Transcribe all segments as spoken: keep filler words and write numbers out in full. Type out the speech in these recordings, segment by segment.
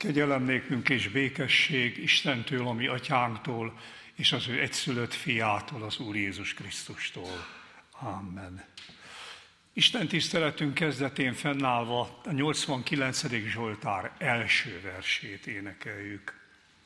Kegyelem nékünk és békesség Istentől, a mi atyánktól, és az ő egyszülött fiától, az Úr Jézus Krisztustól. Amen. Isten tiszteletünk kezdetén fennállva a nyolcvankilencedik Zsoltár első versét énekeljük.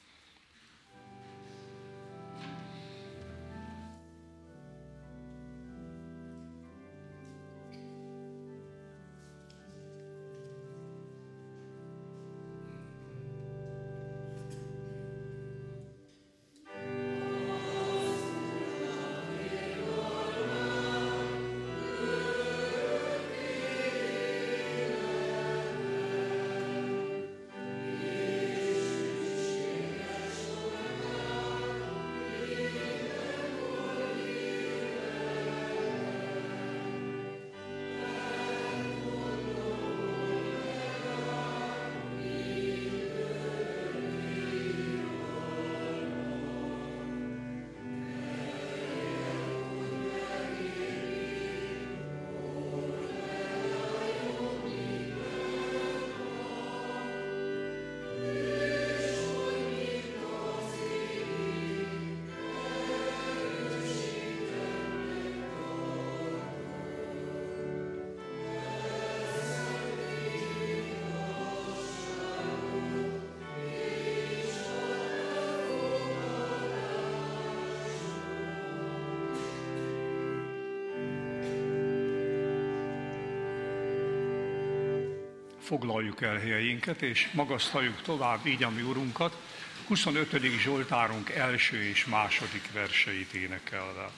Foglaljuk el helyeinket, és magasztaljuk tovább így a mi Urunkat, huszonötödik Zsoltárunk első és második verseit énekelve.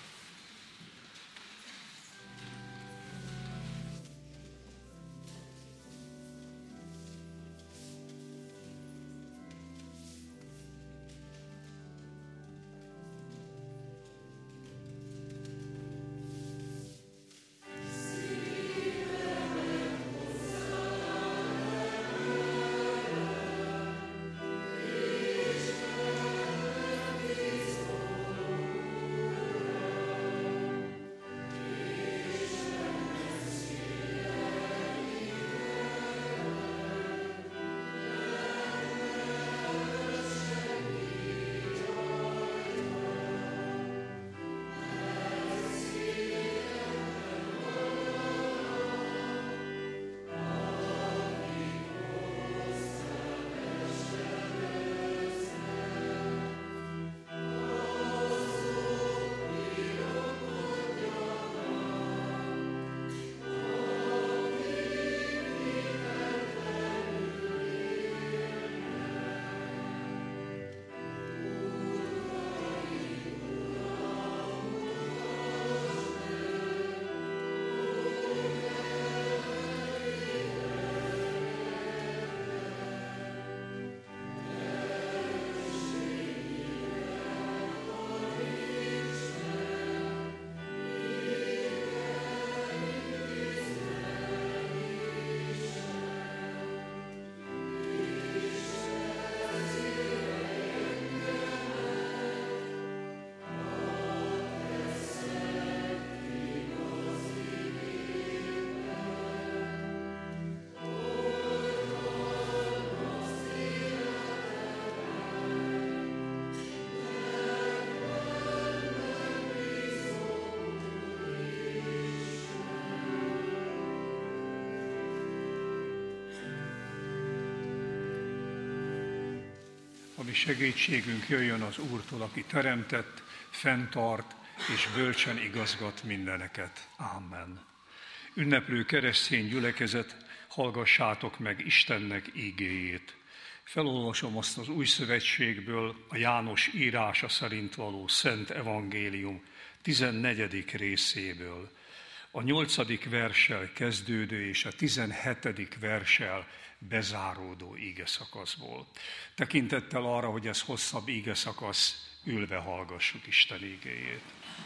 A mi segítségünk jöjjön az Úrtól, aki teremtett, fenntart és bölcsen igazgat mindeneket. Amen. Ünneplő keresztény gyülekezet, hallgassátok meg Istennek ígéjét. Felolvasom azt az Új Szövetségből, a János írása szerint való Szent Evangélium tizennegyedik részéből. A nyolcadik verssel kezdődő és a tizenhetedik verssel bezáródó ígeszakaszból. Tekintettel arra, hogy ez hosszabb ígeszakasz, ülve hallgassuk Isten ígéjét.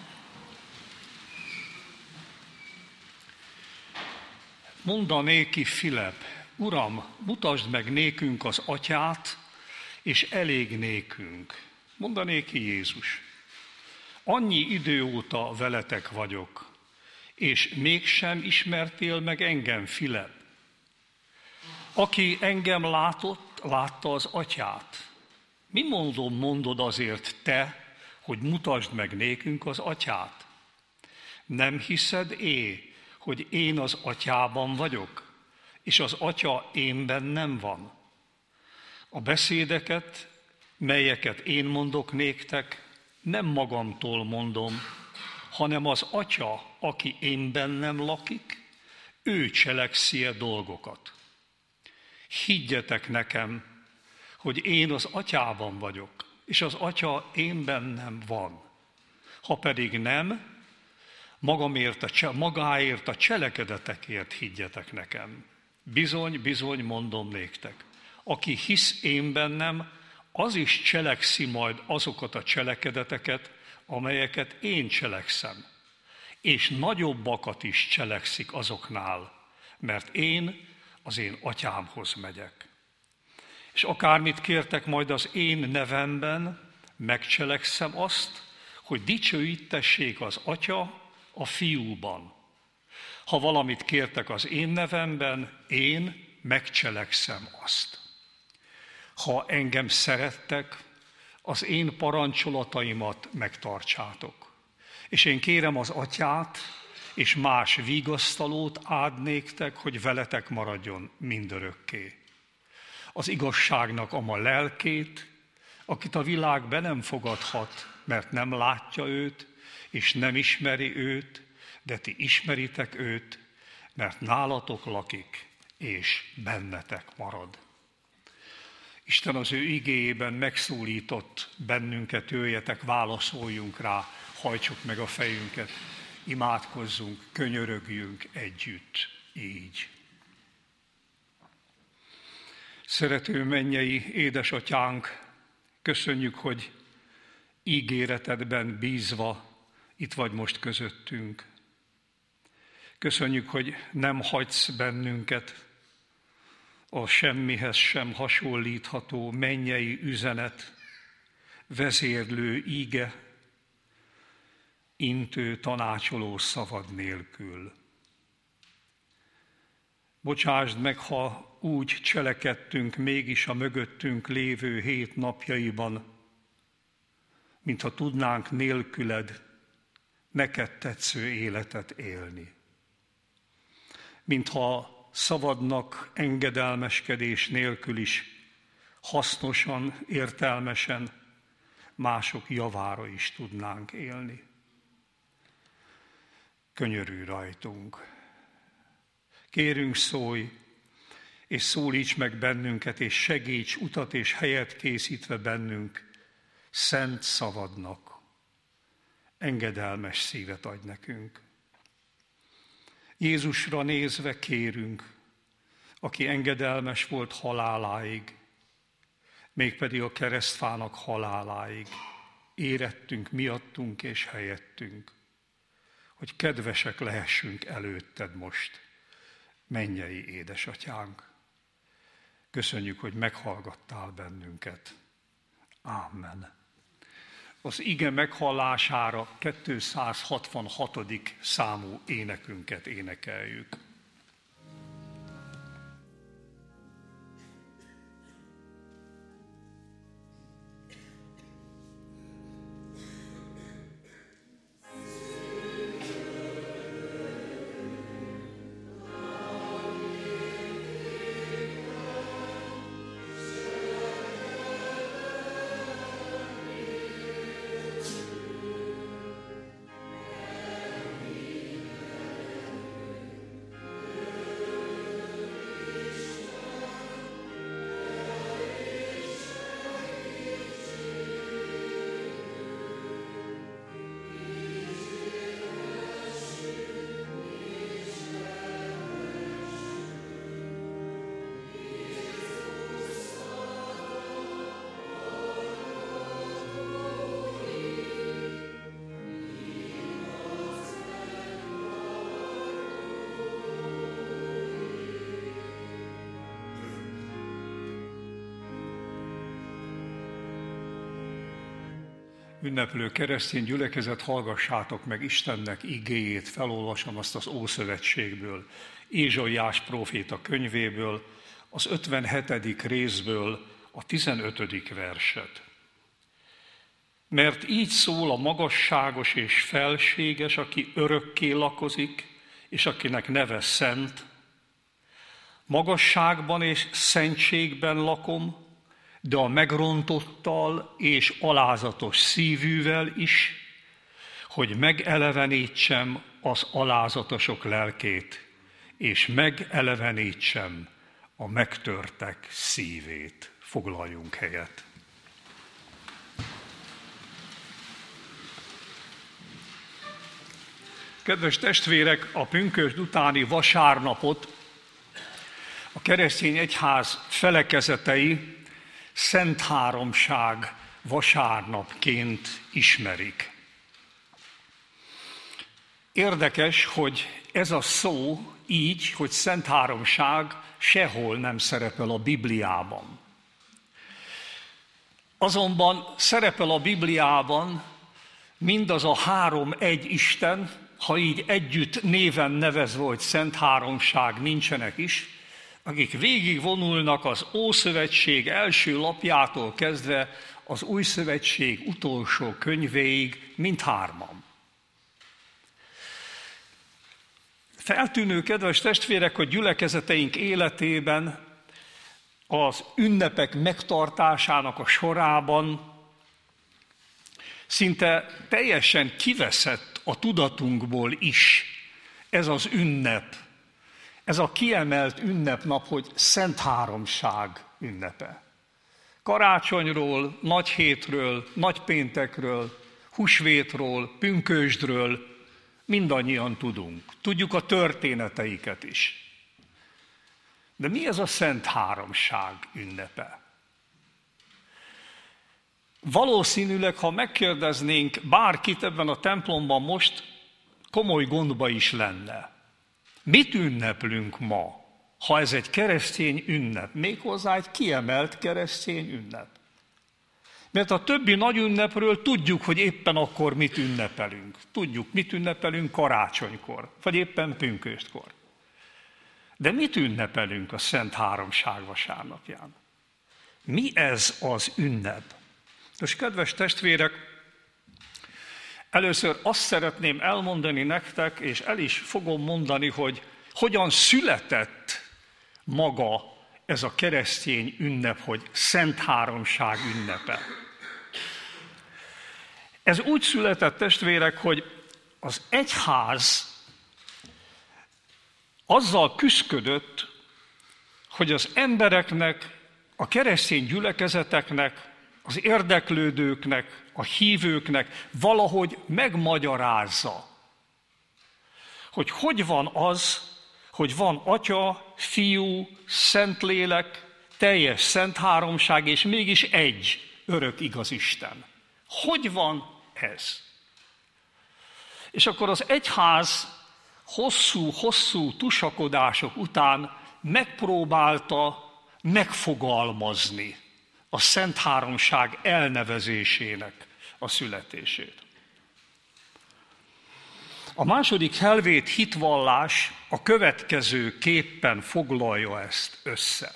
Mondanéki Filep, Uram, mutasd meg nékünk az Atyát, és elég nékünk. Mondanéki Jézus, annyi idő óta veletek vagyok, és mégsem ismertél meg engem, Filep. Aki engem látott, lát, látta az atyát. Mi mondom, mondod azért te, hogy mutasd meg nékünk az atyát? Nem hiszed é, hogy én az atyában vagyok, és az atya én bennem van? A beszédeket, melyeket én mondok néktek, nem magamtól mondom, hanem az atya, aki én bennem lakik, ő cselekszi-e dolgokat. Higgyetek nekem, hogy én az atyában vagyok, és az atya én bennem van. Ha pedig nem, magamért a, magáért a cselekedetekért higgyetek nekem. Bizony, bizony mondom néktek, aki hisz én bennem, az is cselekszi majd azokat a cselekedeteket, amelyeket én cselekszem. És nagyobbakat is cselekszik azoknál, mert én az én atyámhoz megyek. És akármit kértek majd az én nevemben, megcselekszem azt, hogy dicsőítessék az atya a fiúban. Ha valamit kértek az én nevemben, én megcselekszem azt. Ha engem szerettek, az én parancsolataimat megtartsátok. És én kérem az atyát, és más vigasztalót ad néktek, hogy veletek maradjon mindörökké. Az igazságnak a ma lelkét, akit a világ be nem fogadhat, mert nem látja őt, és nem ismeri őt, de ti ismeritek őt, mert nálatok lakik, és bennetek marad. Isten az ő igéjében megszólított bennünket, jöjjetek, válaszoljunk rá, hajtsuk meg a fejünket, imádkozzunk, könyörögjünk együtt, így. Szerető mennyei édesatyánk, köszönjük, hogy ígéretedben bízva itt vagy most közöttünk. Köszönjük, hogy nem hagysz bennünket a semmihez sem hasonlítható mennyei üzenet, vezérlő íge, intő, tanácsoló szavad nélkül. Bocsásd meg, ha úgy cselekedtünk mégis a mögöttünk lévő hét napjaiban, mintha tudnánk nélküled neked tetsző életet élni. Mintha szabadnak engedelmeskedés nélkül is hasznosan, értelmesen, mások javára is tudnánk élni. Könyörülj rajtunk. Kérünk, szólj, és szólíts meg bennünket, és segíts utat és helyet készítve bennünk szent szavadnak. Engedelmes szívet adj nekünk. Jézusra nézve kérünk, aki engedelmes volt haláláig, mégpedig a keresztfának haláláig, érettünk miattunk és helyettünk, hogy kedvesek lehessünk előtted most, mennyei édesatyánk. Köszönjük, hogy meghallgattál bennünket. Amen. Az ige meghallására kétszázhatvanhatodik számú énekünket énekeljük. Ünneplő keresztény gyülekezet, hallgassátok meg Istennek igéjét, felolvasom azt az Ószövetségből, Ézsaiás próféta könyvéből, az ötvenhetedik részből a tizenötödik verset. Mert így szól a magasságos és felséges, aki örökké lakozik, és akinek neve Szent. Magasságban és szentségben lakom, de a megrontottal és alázatos szívűvel is, hogy megelevenítsem az alázatosok lelkét, és megelevenítsem a megtörtek szívét. Foglaljunk helyet. Kedves testvérek, a pünkösd utáni vasárnapot a keresztény egyház felekezetei Szent Háromság vasárnapként ismerik. Érdekes, hogy ez a szó így, hogy Szent Háromság sehol nem szerepel a Bibliában. Azonban szerepel a Bibliában mindaz a három egy Isten, ha így együtt néven nevezve, hogy Szent Háromság nincsenek is, akik végigvonulnak az Ószövetség első lapjától kezdve az Új Szövetség utolsó könyvéig, mindhárman. Feltűnő, kedves testvérek, hogy gyülekezeteink életében az ünnepek megtartásának a sorában szinte teljesen kiveszett a tudatunkból is ez az ünnep, ez a kiemelt ünnepnap, hogy Szent Háromság ünnepe. Karácsonyról, Nagyhétről, Nagypéntekről, Húsvétról, Pünkösdről mindannyian tudunk. Tudjuk a történeteiket is. De mi ez a Szent Háromság ünnepe? Valószínűleg, ha megkérdeznénk bárkit ebben a templomban most, komoly gondba is lenne. Mit ünneplünk ma, ha ez egy keresztény ünnep? Méghozzá egy kiemelt keresztény ünnep. Mert a többi nagy ünnepről tudjuk, hogy éppen akkor mit ünnepelünk. Tudjuk, mit ünnepelünk karácsonykor, vagy éppen pünköstkor. De mit ünnepelünk a Szent Háromság vasárnapján? Mi ez az ünnep? És kedves testvérek, először azt szeretném elmondani nektek, és el is fogom mondani, hogy hogyan született maga ez a keresztény ünnep, hogy Szent Háromság ünnepe. Ez úgy született, testvérek, hogy az egyház azzal küszködött, hogy az embereknek, a keresztény gyülekezeteknek, az érdeklődőknek, a hívőknek valahogy megmagyarázza, hogy hogy van az, hogy van Atya, Fiú, Szentlélek, teljes Szent Háromság, és mégis egy örök igaz Isten. Hogy van ez? És akkor az egyház hosszú-hosszú tusakodások után megpróbálta megfogalmazni a Szent Háromság elnevezésének a születését. A második helvét hitvallás a következő képpen foglalja ezt össze.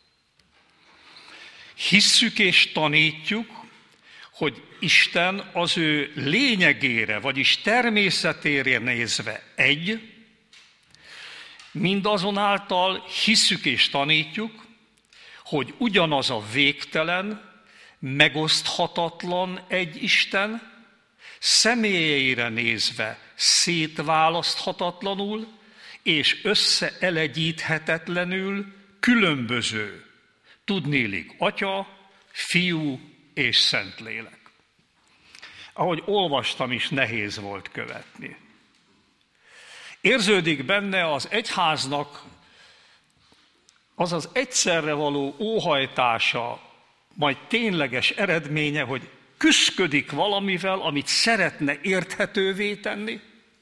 Hisszük és tanítjuk, hogy Isten az ő lényegére, vagyis természetére nézve egy, mindazonáltal hisszük és tanítjuk, hogy ugyanaz a végtelen, megoszthatatlan egy Isten, személyeire nézve szétválaszthatatlanul és összeelegyíthetetlenül különböző, tudnélik Atya, Fiú és Szentlélek. Ahogy olvastam is, nehéz volt követni. Érződik benne az egyháznak az az egyszerre való óhajtása, majd tényleges eredménye, hogy küszködik valamivel, amit szeretne érthetővé tenni,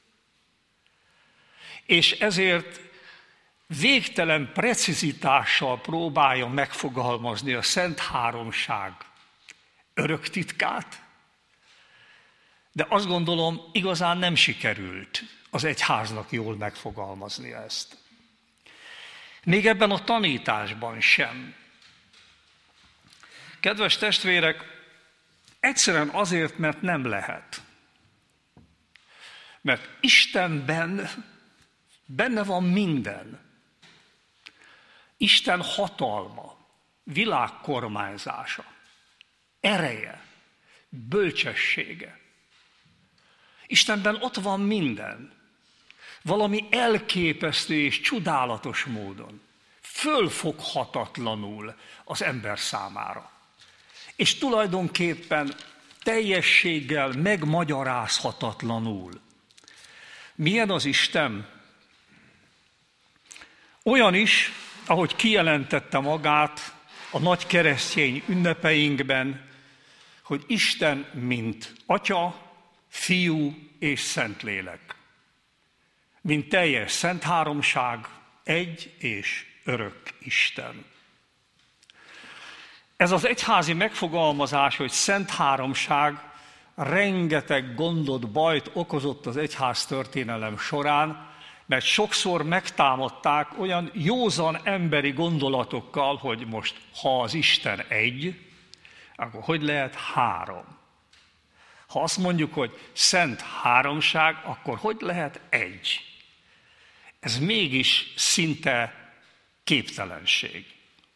és ezért végtelen precizitással próbálja megfogalmazni a Szent Háromság örök titkát, de azt gondolom, igazán nem sikerült az egyháznak jól megfogalmazni ezt. Még ebben a tanításban sem. Kedves testvérek, egyszerűen azért, mert nem lehet. Mert Istenben benne van minden. Isten hatalma, világkormányzása, ereje, bölcsessége. Istenben ott van minden. Valami elképesztő és csodálatos módon. Fölfoghatatlanul az ember számára. És tulajdonképpen teljességgel megmagyarázhatatlanul. Milyen az Isten? Olyan is, ahogy kijelentette magát a nagy keresztény ünnepeinkben, hogy Isten mint Atya, Fiú és Szentlélek. Mint teljes szent háromság, egy és örök Isten. Ez az egyházi megfogalmazás, hogy szent háromság, rengeteg gondot, bajt okozott az egyház történelem során, mert sokszor megtámadták olyan józan emberi gondolatokkal, hogy most ha az Isten egy, akkor hogy lehet három? Ha azt mondjuk, hogy szent háromság, akkor hogy lehet egy? Ez mégis szinte képtelenség.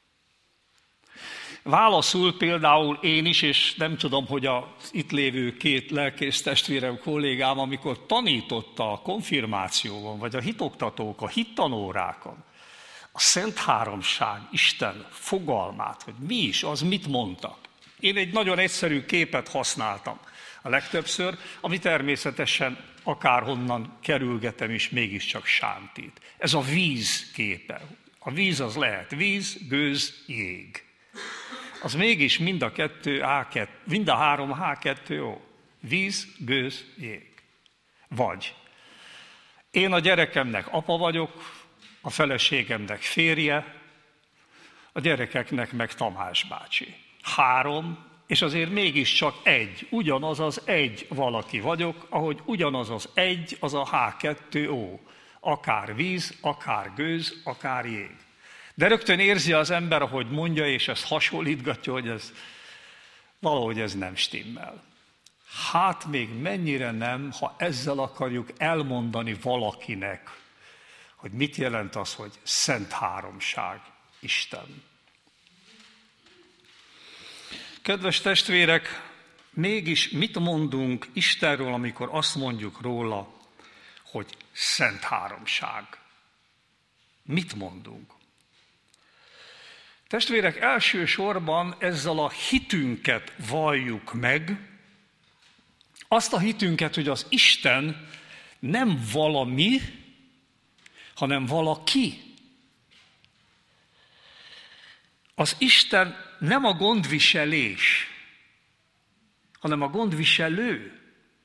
Válaszul például én is, és nem tudom, hogy az itt lévő két lelkész testvérem kollégám, amikor tanította a konfirmációban, vagy a hitoktatók, a hittanórákon, a Szent Háromság, Isten fogalmát, hogy mi is, az mit mondtak. Én egy nagyon egyszerű képet használtam a legtöbbször, ami természetesen akárhonnan kerülgetem is, mégiscsak sántít. Ez a víz képe. A víz az lehet víz, gőz, jég. Az mégis mind a kettő, á kettő, mind a három há kettő ó. Víz, gőz, jég. Vagy én a gyerekemnek apa vagyok, a feleségemnek férje, a gyerekeknek meg Tamás bácsi. Három, és azért mégiscsak egy, ugyanaz az egy valaki vagyok, ahogy ugyanaz az egy, az a há kettő ó. Akár víz, akár gőz, akár jég. De rögtön érzi az ember, ahogy mondja, és ezt hasonlítgatja, hogy ez valahogy ez nem stimmel. Hát még mennyire nem, ha ezzel akarjuk elmondani valakinek, hogy mit jelent az, hogy szent háromság, Isten. Kedves testvérek, mégis mit mondunk Istenről, amikor azt mondjuk róla, hogy szent háromság? Mit mondunk? Testvérek, elsősorban ezzel a hitünket valljuk meg, azt a hitünket, hogy az Isten nem valami, hanem valaki. Az Isten nem a gondviselés, hanem a gondviselő.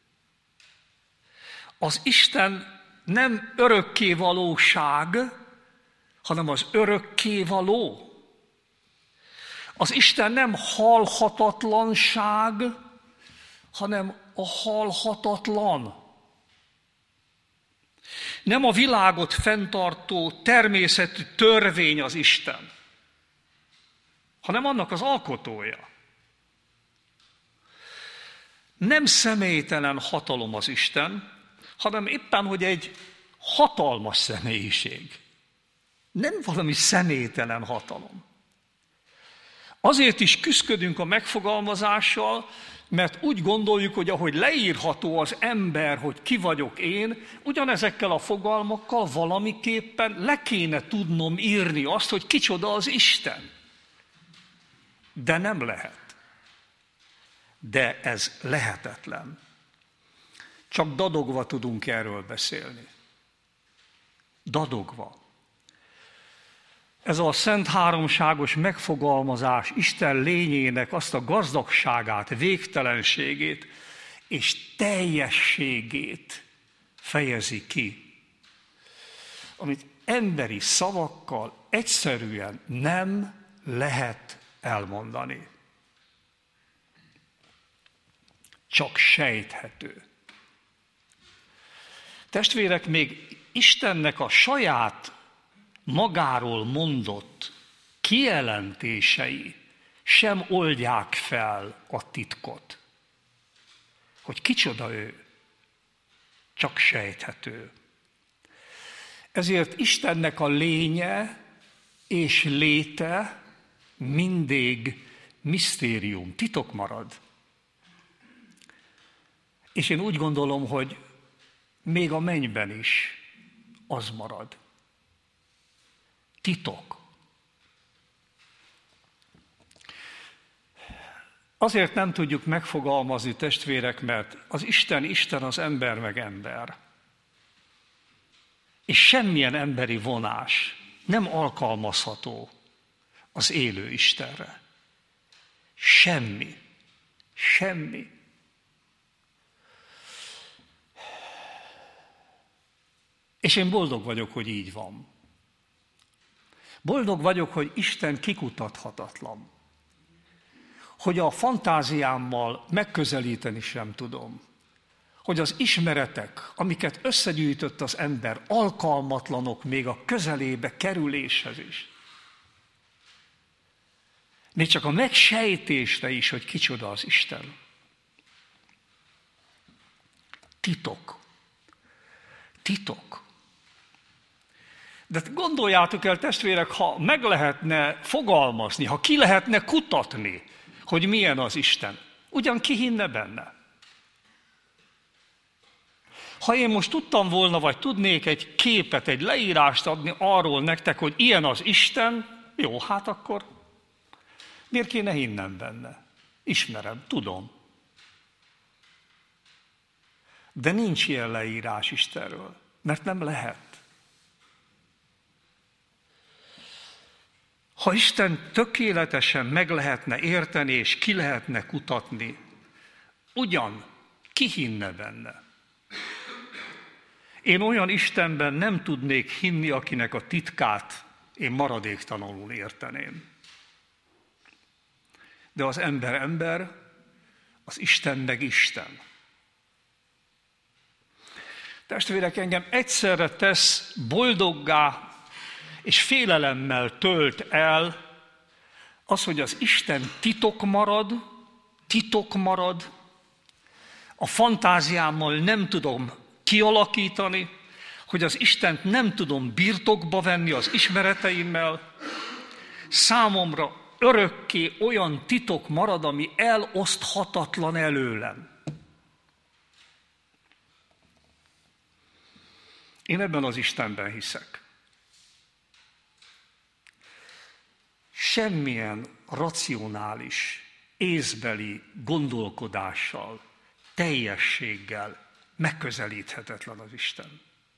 Az Isten nem örökkévalóság, hanem az örökkévaló. Az Isten nem halhatatlanság, hanem a halhatatlan. Nem a világot fenntartó természetű törvény az Isten, hanem annak az alkotója. Nem személytelen hatalom az Isten, hanem éppen, hogy egy hatalmas személyiség. Nem valami személytelen hatalom. Azért is küszködünk a megfogalmazással, mert úgy gondoljuk, hogy ahogy leírható az ember, hogy ki vagyok én, ugyanezekkel a fogalmakkal valamiképpen le kéne tudnom írni azt, hogy kicsoda az Isten. De nem lehet. De ez lehetetlen. Csak dadogva tudunk erről beszélni. Dadogva. Ez a szent háromságos megfogalmazás Isten lényének azt a gazdagságát, végtelenségét és teljességét fejezi ki, amit emberi szavakkal egyszerűen nem lehet elmondani. Csak sejthető. Testvérek, még Istennek a saját magáról mondott kijelentései sem oldják fel a titkot. Hogy kicsoda ő, csak sejthető. Ezért Istennek a lénye és léte mindig misztérium, titok marad. És én úgy gondolom, hogy még a mennyben is az marad. Titok. Azért nem tudjuk megfogalmazni, testvérek, mert az Isten Isten, az ember meg ember. És semmilyen emberi vonás nem alkalmazható az élő Istenre. Semmi. Semmi. És én boldog vagyok, hogy így van. Boldog vagyok, hogy Isten kikutathatatlan. Hogy a fantáziámmal megközelíteni sem tudom. Hogy az ismeretek, amiket összegyűjtött az ember, alkalmatlanok még a közelébe kerüléshez is. Még csak a megsejtésre is, hogy kicsoda az Isten. Titok. Titok. De gondoljátok el, testvérek, ha meg lehetne fogalmazni, ha ki lehetne kutatni, hogy milyen az Isten, ugyan ki hinne benne? Ha én most tudtam volna, vagy tudnék egy képet, egy leírást adni arról nektek, hogy ilyen az Isten, jó, hát akkor miért kéne hinnem benne? Ismerem, tudom. De nincs ilyen leírás Istenről, mert nem lehet. Ha Isten tökéletesen meg lehetne érteni, és ki lehetne kutatni, ugyan ki hinne benne? Én olyan Istenben nem tudnék hinni, akinek a titkát én maradéktalanul érteném. De az ember ember, az Isten meg Isten. Testvérek, engem egyszerre tesz boldoggá, és félelemmel tölt el az, hogy az Isten titok marad, titok marad, a fantáziámmal nem tudom kialakítani, hogy az Istent nem tudom birtokba venni az ismereteimmel, számomra örökké olyan titok marad, ami eloszthatatlan előlem. Én ebben az Istenben hiszek. Semmilyen racionális, észbeli gondolkodással, teljességgel megközelíthetetlen az Isten.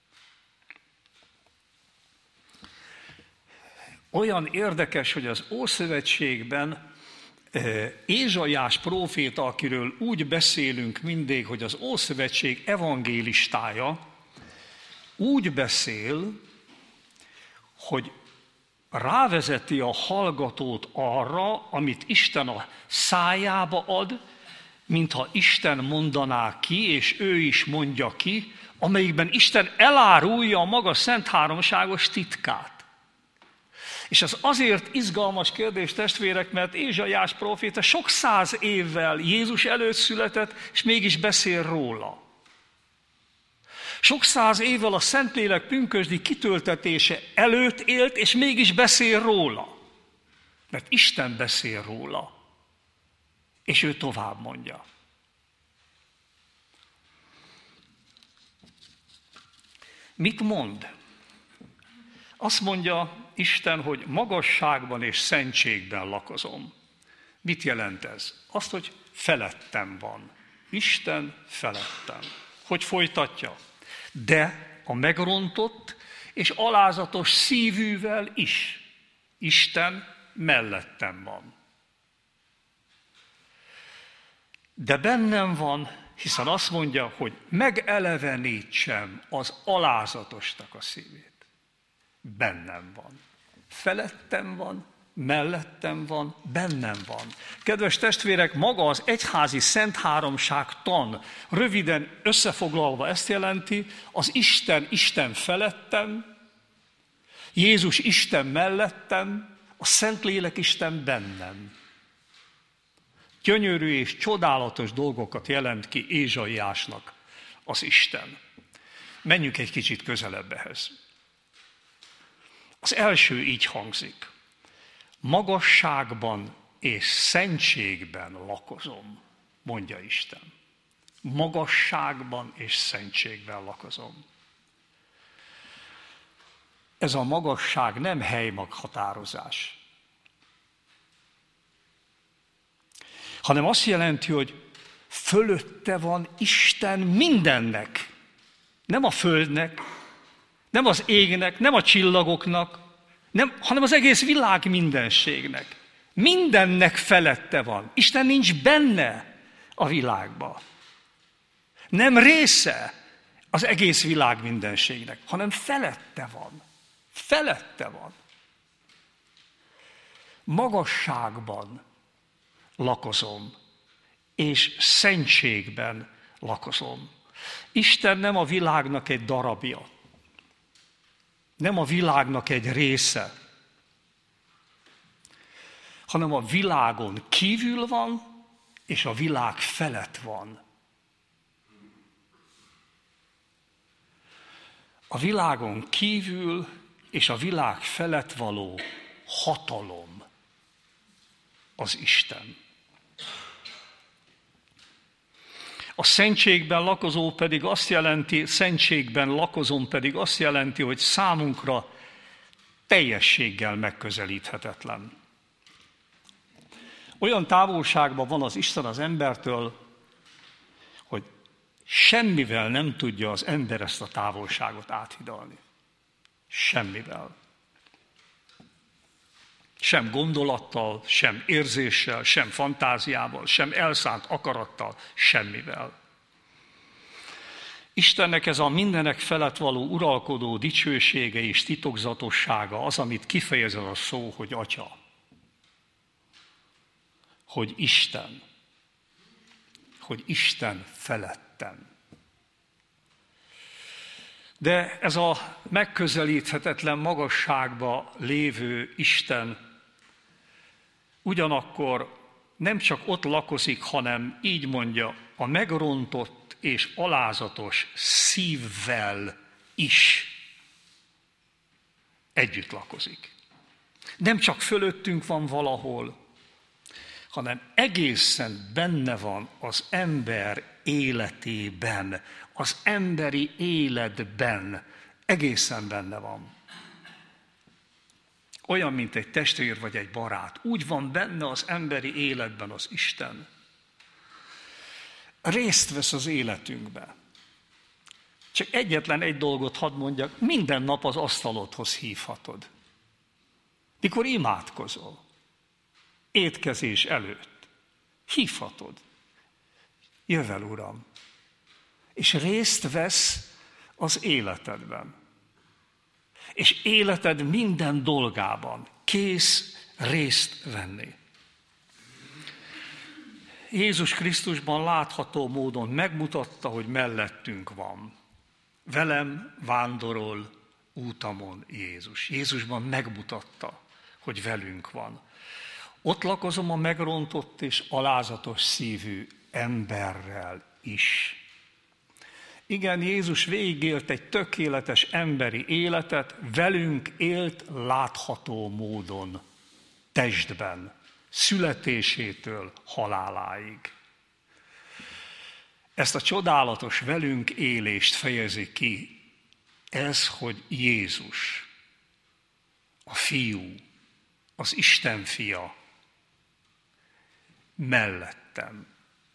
Olyan érdekes, hogy az Ószövetségben Ézsaiás próféta, akiről úgy beszélünk mindig, hogy az Ószövetség evangélistája, úgy beszél, hogy rávezeti a hallgatót arra, amit Isten a szájába ad, mintha Isten mondaná ki, és ő is mondja ki, amelyikben Isten elárulja a maga szent háromságos titkát. És ez azért izgalmas kérdés, testvérek, mert Ézsaiás próféta sok száz évvel Jézus előtt született, és mégis beszél róla. Sok száz évvel a Szentlélek pünkösdi kitöltetése előtt élt, és mégis beszél róla. Mert Isten beszél róla. És ő tovább mondja. Mit mond? Azt mondja Isten, hogy magasságban és szentségben lakozom. Mit jelent ez? Azt, hogy felettem van. Isten felettem. Hogy folytatja? De a megrontott és alázatos szívűvel is. Isten mellettem van. De bennem van, hiszen azt mondja, hogy megelevenítsem az alázatosnak a szívét. Bennem van. Felettem van, mellettem van, bennem van. Kedves testvérek, maga az egyházi szent háromság tan, röviden összefoglalva ezt jelenti, az Isten, Isten felettem, Jézus Isten mellettem, a Szentlélek Isten bennem. Gyönyörű és csodálatos dolgokat jelent ki Ézsaiásnak az Isten. Menjünk egy kicsit közelebb ehhez. Az első így hangzik. Magasságban és szentségben lakozom, mondja Isten. Magasságban és szentségben lakozom. Ez a magasság nem helymeghatározás, hanem azt jelenti, hogy fölötte van Isten mindennek. Nem a földnek, nem az égnek, nem a csillagoknak, nem, hanem az egész világ mindenségnek. Mindennek felette van. Isten nincs benne a világban. Nem része az egész világ mindenségnek, hanem felette van. Felette van. Magasságban lakozom, és szentségben lakozom. Isten nem a világnak egy darabja, nem a világnak egy része, hanem a világon kívül van, és a világ felett van. A világon kívül és a világ felett való hatalom az Isten. A szentségben lakozó pedig azt jelenti, szentségben lakozom pedig azt jelenti, hogy számunkra teljességgel megközelíthetetlen. Olyan távolságban van az Isten az embertől, hogy semmivel nem tudja az ember ezt a távolságot áthidalni. Semmivel. Sem gondolattal, sem érzéssel, sem fantáziával, sem elszánt akarattal, semmivel. Istennek ez a mindenek felett való uralkodó dicsősége és titokzatossága az, amit kifejez az a szó, hogy Atya. Hogy Isten. Hogy Isten felettem. De ez a megközelíthetetlen magasságba lévő Isten ugyanakkor nem csak ott lakozik, hanem így mondja, a megrontott és alázatos szívvel is együtt lakozik. Nem csak fölöttünk van valahol, hanem egészen benne van az ember életében, az emberi életben, egészen benne van. Olyan, mint egy testvér vagy egy barát. Úgy van benne az emberi életben az Isten. Részt vesz az életünkbe. Csak egyetlen egy dolgot hadd mondjak, minden nap az asztalodhoz hívhatod. Mikor imádkozol, étkezés előtt, hívhatod. Jövel, Uram, és részt vesz az életedben. És életed minden dolgában kész részt venni. Jézus Krisztusban látható módon megmutatta, hogy mellettünk van. Velem vándorol útamon Jézus. Jézusban megmutatta, hogy velünk van. Ott lakozom a megrontott és alázatos szívű emberrel is. Igen, Jézus végigélt egy tökéletes emberi életet, velünk élt látható módon, testben, születésétől haláláig. Ezt a csodálatos velünk élést fejezi ki, ez, hogy Jézus, a Fiú, az Isten fia, mellettem.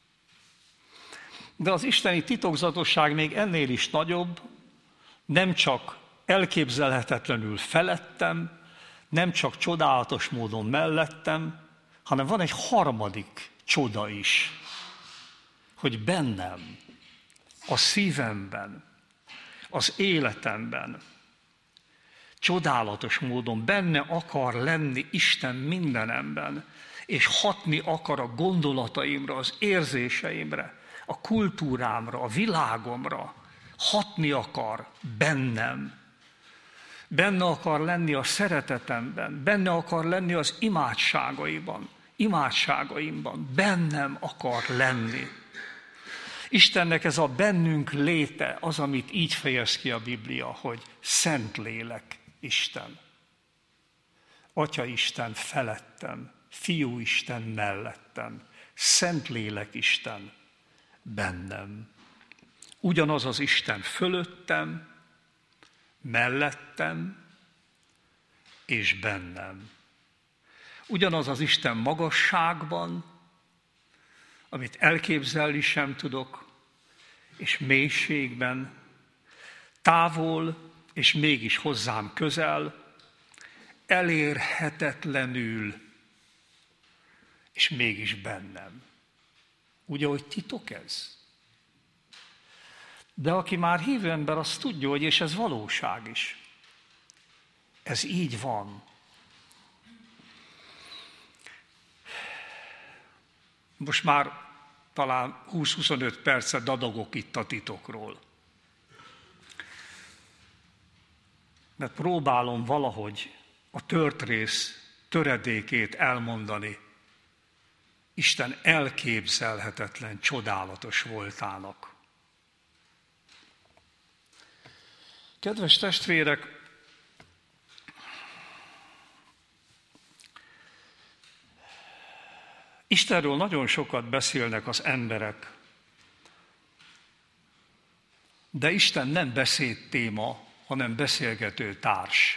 De az isteni titokzatosság még ennél is nagyobb, nem csak elképzelhetetlenül felettem, nem csak csodálatos módon mellettem, hanem van egy harmadik csoda is, hogy bennem, a szívemben, az életemben csodálatos módon benne akar lenni Isten mindenemben, és hatni akar a gondolataimra, az érzéseimre, a kultúrámra, a világomra, hatni akar bennem. Benne akar lenni a szeretetemben, benne akar lenni az imádságaiban, imádságaimban, bennem akar lenni. Istennek ez a bennünk léte az, amit így fejez ki a Biblia, hogy Szentlélek Isten. Atya Isten felettem, Fiú Isten mellettem, Szentlélek Isten bennem. Ugyanaz az Isten fölöttem, mellettem és bennem. Ugyanaz az Isten magasságban, amit elképzelni sem tudok, és mélységben, távol és mégis hozzám közel, elérhetetlenül, és mégis bennem. Ugye, hogy titok ez? De aki már hívő ember, az tudja, hogy és ez valóság is. Ez így van. Most már talán húsz-huszonöt percet dadogok itt a titokról. Mert próbálom valahogy a tört rész töredékét elmondani Isten elképzelhetetlen, csodálatos voltának. Kedves testvérek, Istenről nagyon sokat beszélnek az emberek, de Isten nem beszédtéma, hanem beszélgető társ.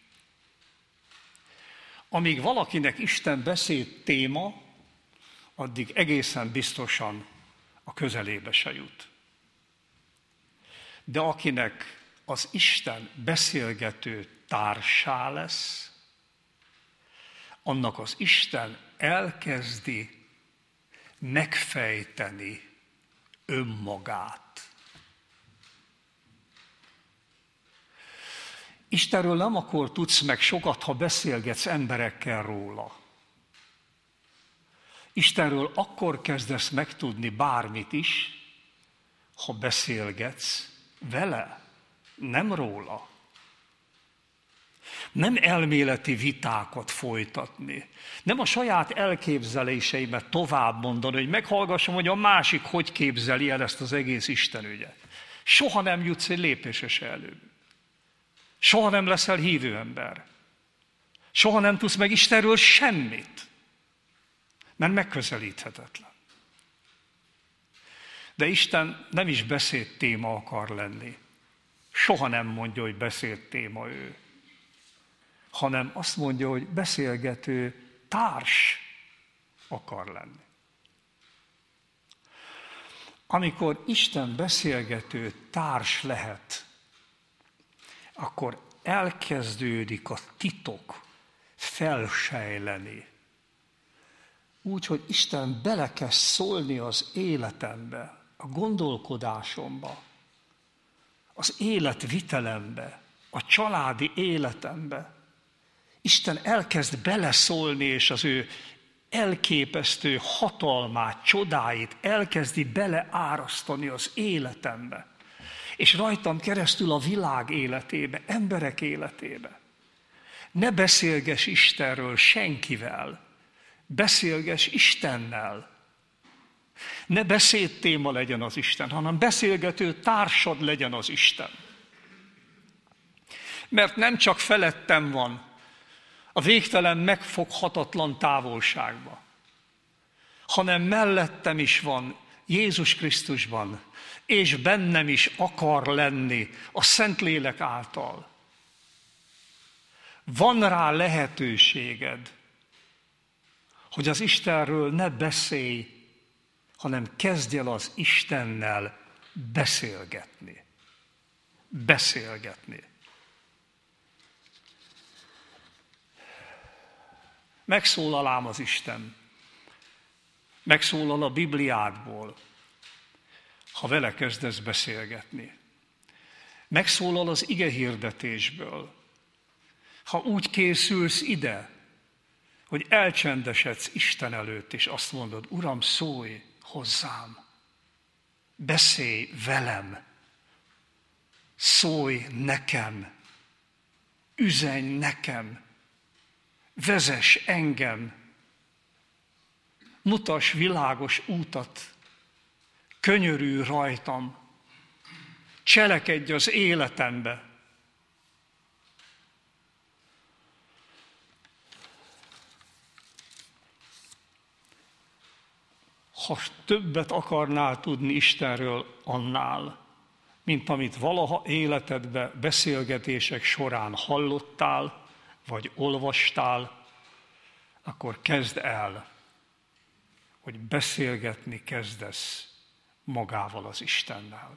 Amíg valakinek Isten beszédtéma, addig egészen biztosan a közelébe se jut. De akinek az Isten beszélgető társá lesz, annak az Isten elkezdi megfejteni önmagát. Istenről nem akkor tudsz meg sokat, ha beszélgetsz emberekkel róla. Istenről akkor kezdesz megtudni bármit is, ha beszélgetsz vele, nem róla. Nem elméleti vitákat folytatni. Nem a saját elképzeléseimet tovább mondani, hogy meghallgassam, hogy a másik hogy képzeli el ezt az egész Istenügyet. Soha nem jutsz egy lépésre se előbb. Soha nem leszel hívő ember. Soha nem tudsz meg Istenről semmit. Mert megközelíthetetlen. De Isten nem is beszédtéma akar lenni. Soha nem mondja, hogy beszédtéma ő. Hanem azt mondja, hogy beszélgető társ akar lenni. Amikor Isten beszélgető társ lehet, akkor elkezdődik a titok felsejleni. Úgy, hogy Isten belekezd szólni az életembe, a gondolkodásomba, az életvitelembe, a családi életembe. Isten elkezd beleszólni, és az ő elképesztő hatalmát, csodáit elkezdi beleárasztani az életembe. És rajtam keresztül a világ életébe, emberek életébe. Ne beszélgess Istenről senkivel, beszélgess Istennel. Ne beszédtéma legyen az Isten, hanem beszélgető társad legyen az Isten. Mert nem csak felettem van, a végtelen megfoghatatlan távolságba, hanem mellettem is van Jézus Krisztusban, és bennem is akar lenni a Szentlélek által. Van rá lehetőséged, hogy az Istenről ne beszélj, hanem kezdj el az Istennel beszélgetni. Beszélgetni. Megszólal ám az Isten. Megszólal a Bibliádból, ha vele kezdesz beszélgetni. Megszólal az igehirdetésből, ha úgy készülsz ide, hogy elcsendesedsz Isten előtt, és azt mondod, Uram, szólj hozzám, beszélj velem, szólj nekem, üzenj nekem, vezess engem, mutass világos útat, könyörülj rajtam, cselekedj az életembe. Ha többet akarnál tudni Istenről annál, mint amit valaha életedbe beszélgetések során hallottál, vagy olvastál, akkor kezd el, hogy beszélgetni kezdesz magával az Istennel.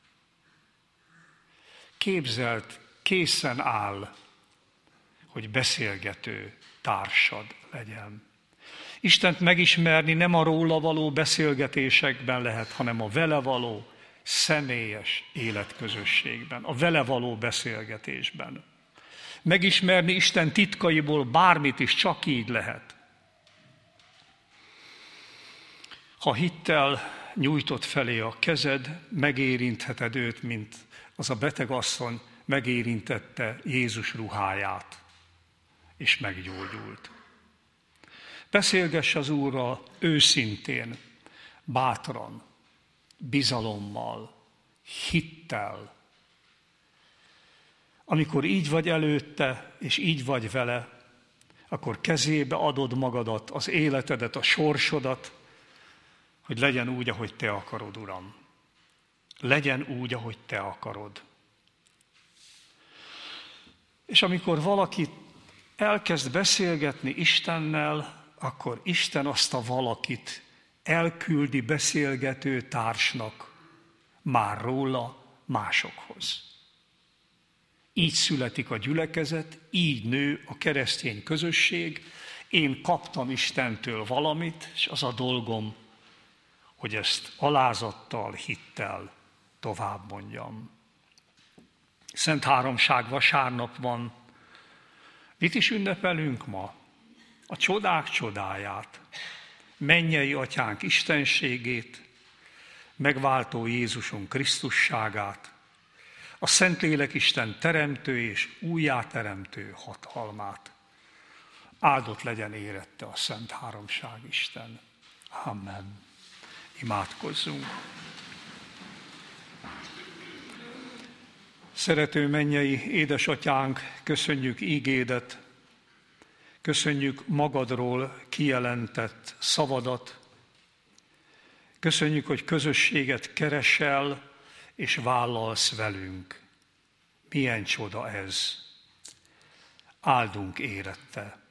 Képzeld, készen áll, hogy beszélgető társad legyen. Istent megismerni nem a róla való beszélgetésekben lehet, hanem a vele való személyes életközösségben, a vele való beszélgetésben. Megismerni Isten titkaiból bármit is csak így lehet. Ha hittel nyújtott felé a kezed, megérintheted őt, mint az a beteg asszony megérintette Jézus ruháját, és meggyógyult. Beszélgess az Úrral őszintén, bátran, bizalommal, hittel. Amikor így vagy előtte, és így vagy vele, akkor kezébe adod magadat, az életedet, a sorsodat, hogy legyen úgy, ahogy te akarod, Uram. Legyen úgy, ahogy te akarod. És amikor valaki elkezd beszélgetni Istennel, akkor Isten azt a valakit elküldi beszélgető társnak már róla másokhoz. Így születik a gyülekezet, így nő a keresztény közösség. Én kaptam Istentől valamit, és az a dolgom, hogy ezt alázattal, hittel tovább mondjam. Szent Háromság vasárnap van. Mit is ünnepelünk ma? A csodák csodáját, mennyei atyánk istenségét, megváltó Jézusunk Krisztusságát, a Szentlélek Isten teremtő és újjáteremtő hatalmát. Áldott legyen érette a Szent Háromság Isten. Amen. Imádkozzunk. Szerető mennyei édesatyánk, köszönjük ígédet, köszönjük magadról kijelentett szavadat, köszönjük, hogy közösséget keresel és vállalsz velünk. Milyen csoda ez! Áldunk érette.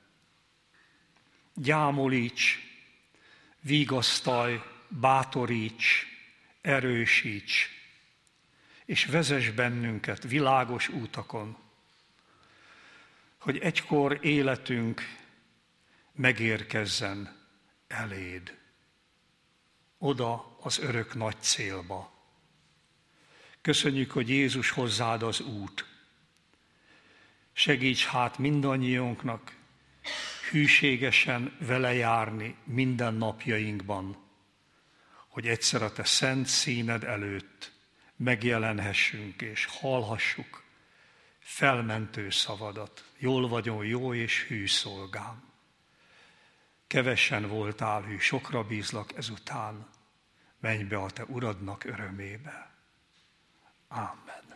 Gyámolíts, vigasztalj, bátoríts, erősíts, és vezess bennünket világos útakon, hogy egykor életünk megérkezzen eléd, oda az örök nagy célba. Köszönjük, hogy Jézus hozzád az út. Segíts hát mindannyiunknak hűségesen vele járni minden napjainkban, hogy egyszer a te szent színed előtt megjelenhessünk és hallhassuk felmentő szavadat. Jól vagyon, jó és hű szolgám. Kevessen voltál hű, sokra bízlak ezután. Menj be a te uradnak örömébe. Amen.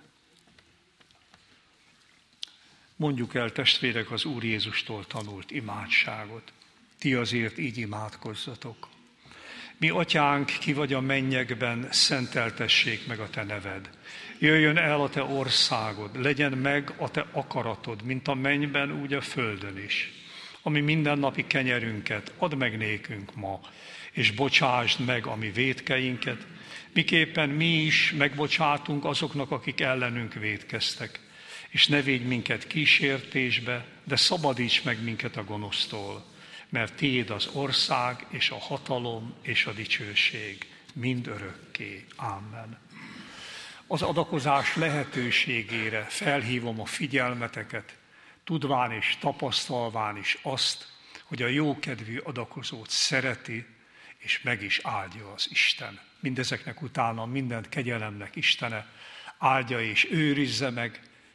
Mondjuk el, testvérek, az Úr Jézustól tanult imádságot. Ti azért így imádkozzatok. Mi atyánk, ki vagy a mennyekben, szenteltessék meg a te neved. Jöjjön el a te országod, legyen meg a te akaratod, mint a mennyben, úgy a földön is. Ami mindennapi kenyerünket add meg nékünk ma, és bocsásd meg a mi vétkeinket, miképpen mi is megbocsátunk azoknak, akik ellenünk vétkeztek. És ne védj minket kísértésbe, de szabadíts meg minket a gonosztól, mert tiéd az ország, és a hatalom, és a dicsőség mind örökké. Amen. Az adakozás lehetőségére felhívom a figyelmeteket, tudván és tapasztalván is azt, hogy a jókedvű adakozót szereti, és meg is áldja az Isten. Mindezeknek utána mindent kegyelemnek Istene áldja és őrizze meg,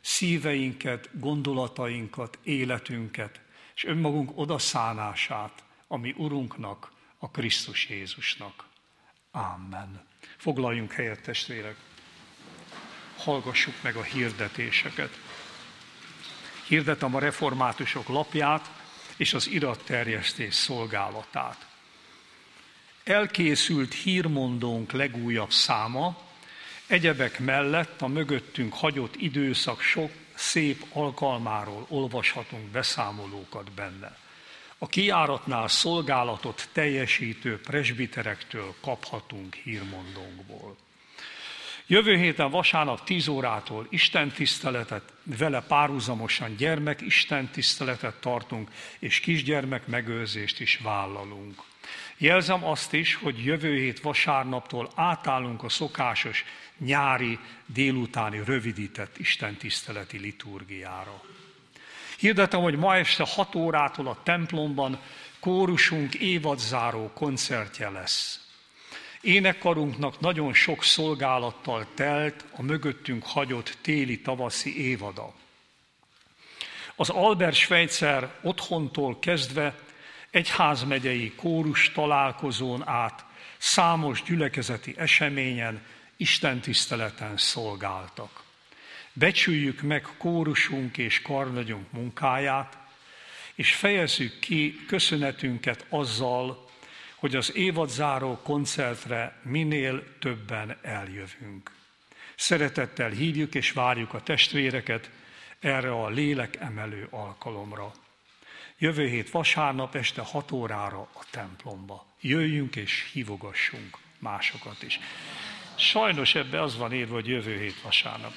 szíveinket, gondolatainkat, életünket, és önmagunk odaszánását a mi Urunknak, a Krisztus Jézusnak. Amen. Foglaljunk helyet, testvérek. Hallgassuk meg a hirdetéseket. Hirdetem a reformátusok lapját és az iratterjesztés szolgálatát. Elkészült hírmondónk legújabb száma, egyebek mellett a mögöttünk hagyott időszak sok szép alkalmáról olvashatunk beszámolókat benne. A kijáratnál szolgálatot teljesítő presbiterektől kaphatunk hírmondónkból. Jövő héten vasárnap tíz órától istentiszteletet, vele párhuzamosan gyermek istentiszteletet tartunk, és kisgyermek megőrzést is vállalunk. Jelzem azt is, hogy jövő hét vasárnaptól átállunk a szokásos nyári, délutáni rövidített istentiszteleti liturgiára. Hirdetem, hogy ma este hat órától a templomban kórusunk évadzáró koncertje lesz. Énekkarunknak nagyon sok szolgálattal telt a mögöttünk hagyott téli-tavaszi évada. Az Albert Schweitzer otthontól kezdve egyházmegyei kórus találkozón át számos gyülekezeti eseményen, istentiszteleten szolgáltak. Becsüljük meg kórusunk és karnagyunk munkáját, és fejezzük ki köszönetünket azzal, hogy az évadzáró koncertre minél többen eljövünk. Szeretettel hívjuk és várjuk a testvéreket erre a lélekemelő alkalomra. Jövő hét vasárnap este hat órára a templomba. Jöjjünk és hívogassunk másokat is. Sajnos ebbe az van írva, hogy jövő hét vasárnap.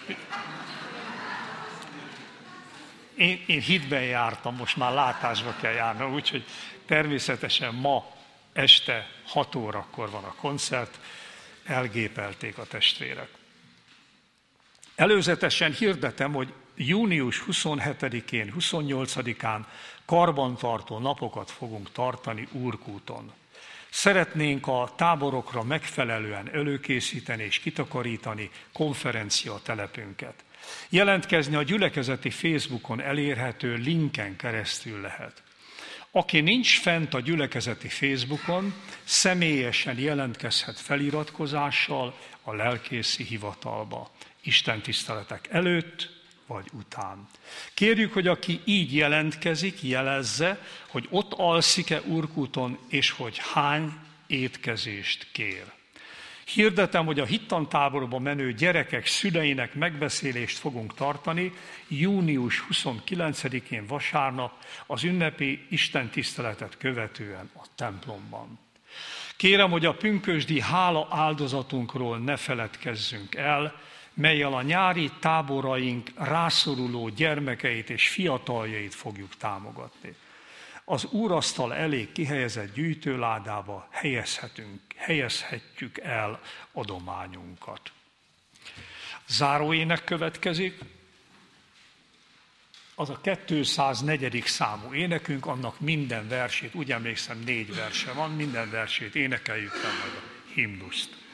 Én, én hitben jártam, most már látásba kell járnom, úgyhogy természetesen ma este hat órakor van a koncert, elgépelték a testvérek. Előzetesen hirdetem, hogy június huszonhetedikén, huszonnyolcadikán karbantartó napokat fogunk tartani Úrkúton. Szeretnénk a táborokra megfelelően előkészíteni és kitakarítani konferencia telepünket. Jelentkezni a gyülekezeti Facebookon elérhető linken keresztül lehet. Aki nincs fent a gyülekezeti Facebookon, személyesen jelentkezhet feliratkozással a lelkészi hivatalba, istentiszteletek előtt vagy után. Kérjük, hogy aki így jelentkezik, jelezze, hogy ott alszik-e Úrkúton, és hogy hány étkezést kér. Hirdetem, hogy a hittantáborba menő gyerekek szüleinek megbeszélést fogunk tartani június huszonkilencedikén vasárnap az ünnepi istentiszteletet követően a templomban. Kérem, hogy a pünkösdi hála áldozatunkról ne feledkezzünk el, mellyel a nyári táboraink rászoruló gyermekeit és fiataljait fogjuk támogatni. Az úrasztal elé kihelyezett gyűjtőládába helyezhetünk, helyezhetjük el adományunkat. Záróének következik, az a kétszáznegyedik számú énekünk, annak minden versét, úgy emlékszem, négy verse van, minden versét énekeljük fel majd a himnuszt.